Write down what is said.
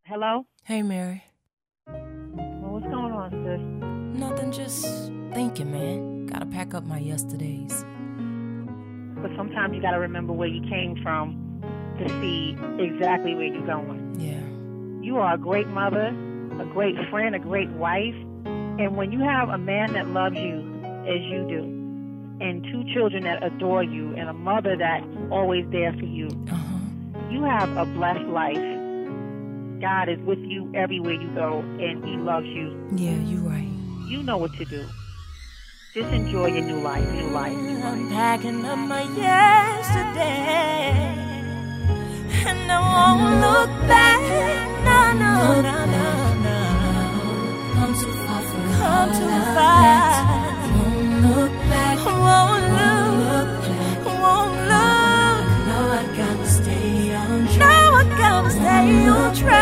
Hello? Hey, Mary. Well, what's going on, sis? Nothing, just thinking, man. Gotta pack up my yesterdays. But sometimes you gotta remember where you came from to see exactly where you're going. Yeah. You are a great mother, a great friend, a great wife. And when you have a man that loves you as you do, and two children that adore you, and a mother that's always there for you, you have a blessed life. God is with you everywhere you go, and He loves you. Yeah, you're right. You know what to do. Just enjoy your new life, I'm packing up my yesterday, and I won't look back. No. I'm too far from home. Too far. Won't look back. Won't look. No, I gotta stay on track.